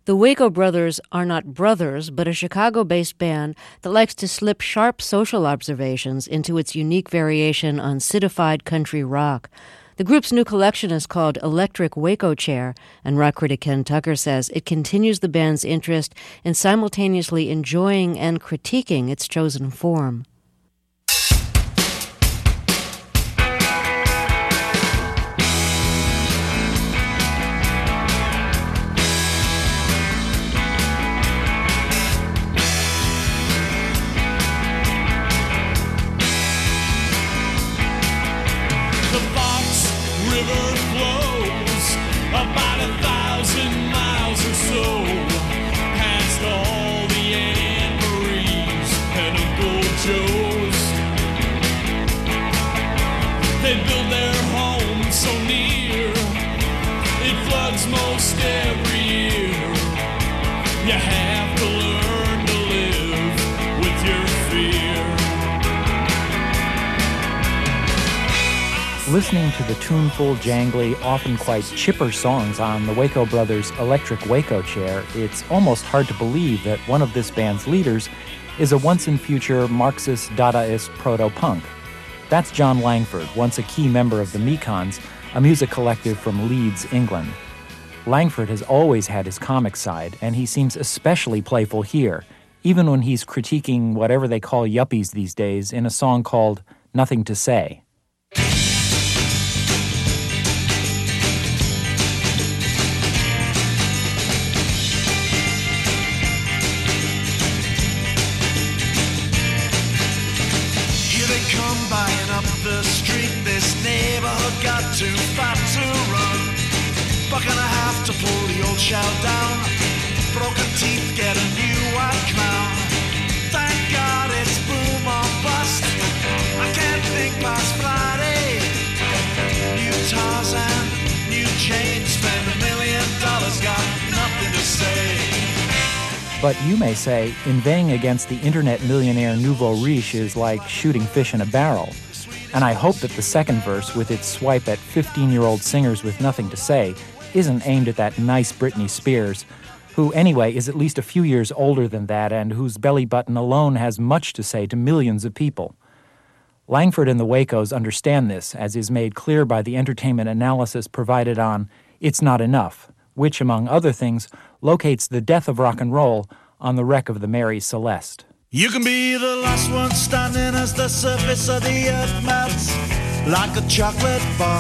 The Waco Brothers are not brothers, but a Chicago-based band that likes to slip sharp social observations into its unique variation on citified country rock. The group's new collection is called Electric Waco Chair, and rock critic Ken Tucker says it continues the band's interest in simultaneously enjoying and critiquing its chosen form. Listening to the tuneful, jangly, often quite chipper songs on the Waco Brothers' Electric Waco Chair, it's almost hard to believe that one of this band's leaders is a once-and-future Marxist Dadaist proto-punk. That's Jon Langford, once a key member of the Mekons, a music collective from Leeds, England. Langford has always had his comic side, and he seems especially playful here, even when he's critiquing whatever they call yuppies these days in a song called Nothing to Say. The street, this neighborhood got too fat to run. But gonna have to pull the old shell down. Broken teeth, get a new white crown. Thank God it's boom or bust. I can't think past Friday. New Tarzan, new chain, spend $1 million, got nothing to say. But you may say, inveighing against the internet millionaire nouveau riche is like shooting fish in a barrel. And I hope that the second verse, with its swipe at 15-year-old singers with nothing to say, isn't aimed at that nice Britney Spears, who anyway is at least a few years older than that and whose belly button alone has much to say to millions of people. Langford and the Wacos understand this, as is made clear by the entertainment analysis provided on It's Not Enough, which, among other things, locates the death of rock and roll on the wreck of the Mary Celeste. You can be the last one standing as the surface of the earth melts like a chocolate bar.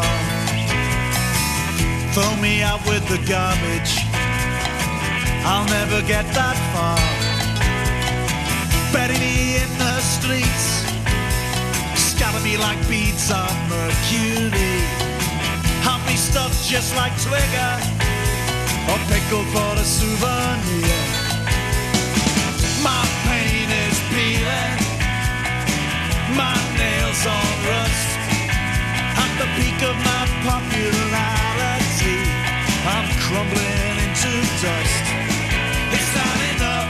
Throw me out with the garbage, I'll never get that far. Bury me in the streets, scatter me like beads on mercury. Have me stuffed just like Twigger, or pickled for a souvenir. My pain is peeling, my nails all rust. At the peak of my popularity, I'm crumbling into dust. It's not enough.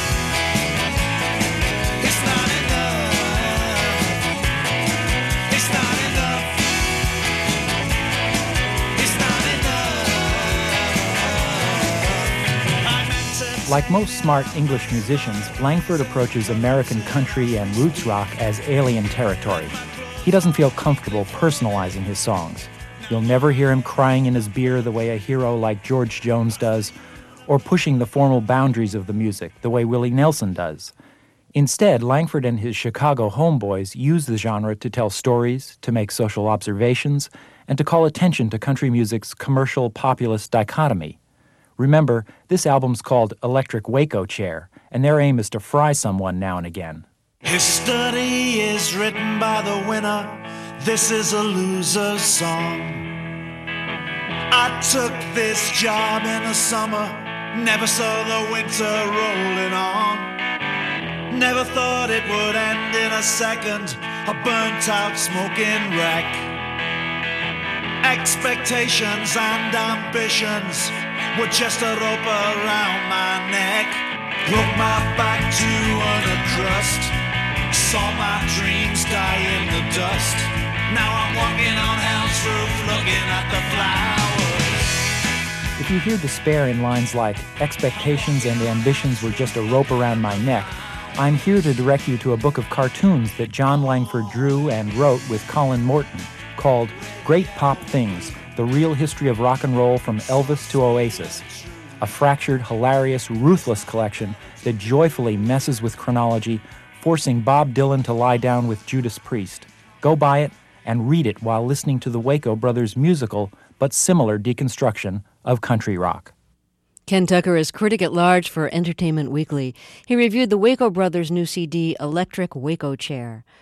It's not enough. It's not enough. It's not enough. Like most smart English musicians, Langford approaches American country and roots rock as alien territory. He doesn't feel comfortable personalizing his songs. You'll never hear him crying in his beer the way a hero like George Jones does, or pushing the formal boundaries of the music the way Willie Nelson does. Instead, Langford and his Chicago homeboys use the genre to tell stories, to make social observations, and to call attention to country music's commercial populist dichotomy. Remember, this album's called Electric Waco Chair, and their aim is to fry someone now and again. History is written by the winner. This is a loser's song. I took this job in the summer, never saw the winter rolling on. Never thought it would end in a second, a burnt-out smoking wreck. Expectations and ambitions were just a rope around my neck. Broke my back to earn a crust, saw my dreams die in the dust. Now I'm walking on hell's roof looking at the flowers. If if you hear despair in lines like, expectations and ambitions were just a rope around my neck, I'm here to direct you to a book of cartoons that John Langford drew and wrote with Colin Morton called Great Pop Things, The Real History of Rock and Roll from Elvis to Oasis. A fractured, hilarious, ruthless collection that joyfully messes with chronology, forcing Bob Dylan to lie down with Judas Priest. Go buy it and read it while listening to the Waco Brothers' musical but similar deconstruction of country rock. Ken Tucker is critic-at-large for Entertainment Weekly. He reviewed the Waco Brothers' new CD, Electric Waco Chair.